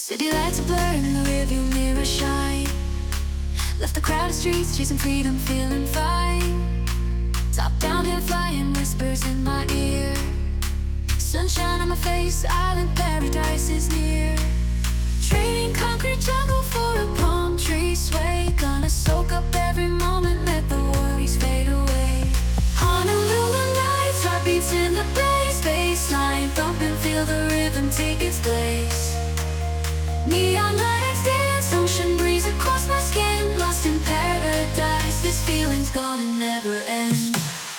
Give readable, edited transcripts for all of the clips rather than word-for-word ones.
City lights are blurring, the rearview mirror shine. Left the crowded streets, chasing freedom, feeling fine. Top down, hair flying, whispers in my ear. Sunshine on my face, island paradise is near. Trading concrete jungle for a palm tree sway. Gonna soak up every moment, let the worries fade away. Honolulu nights, heartbeats in the blaze. Baseline thumping, feel the rhythm take its place. Neon lights dance, ocean breeze across my skin. Lost in paradise, this feeling's gonna never end.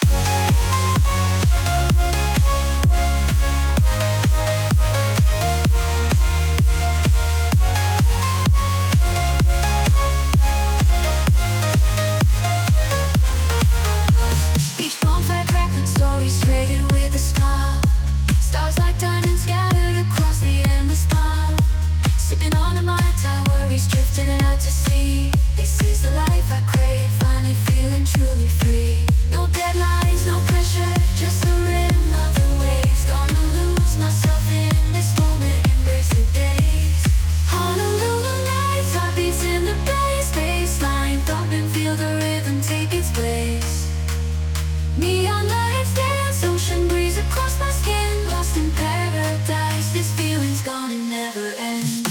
Beach bonfire crackling, stories traded with a smile. Stars like diamonds scattered across the endless pond. Sipping on a Mai Tai, worries drifting out to sea. This is the life I crave, finally feeling truly free. No deadlines, no pressure, just the rhythm of the waves. Gonna lose myself in this moment, embrace the days. Honolulu nights, heartbeats in the bass. Baseline thumping, feel the rhythm take its place. Neon lights dance, ocean breeze across my skin. Lost in paradise, this feeling's gonna never end.